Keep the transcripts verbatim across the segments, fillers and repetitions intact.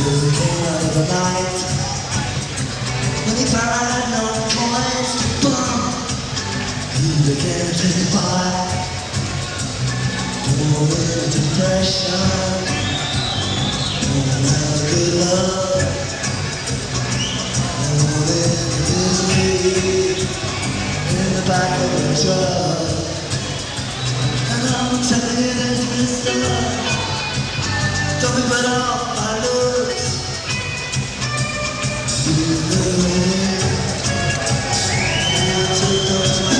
came out of the night when he found no voice to bump. He began to fight, more with depression, more without good love, more with misery in the back of a truck. And I'm telling you this, mister, don't be put off by looks. You know it. You took those my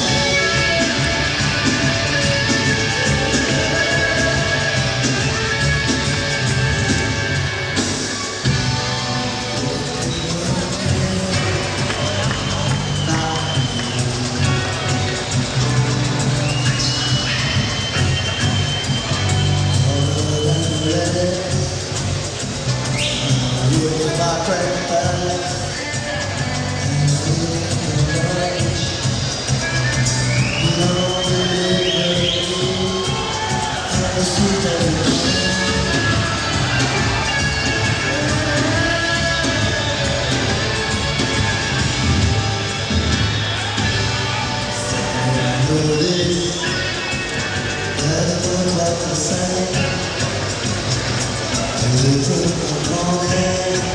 my breakfast and lunch. You know the liberty and the sweet everything. I know this, that it look like the same. And it took a morning.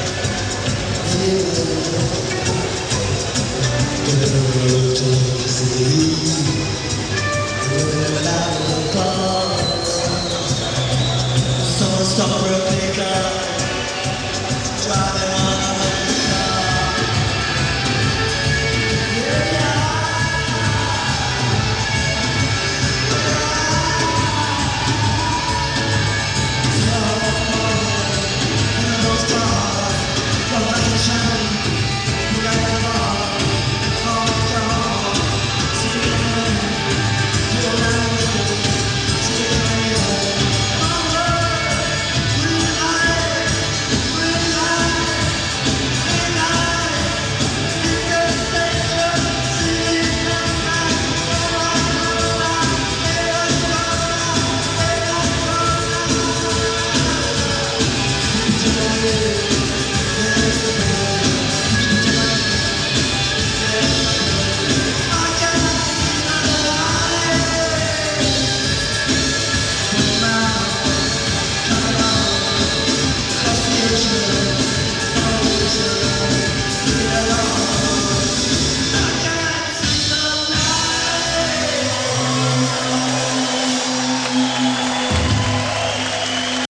Someone stop for a pickup, driving on a car. Yeah, in those cars, come like a shine, you like a bar, oh God, see you later, you're lying, see you later. Yeah.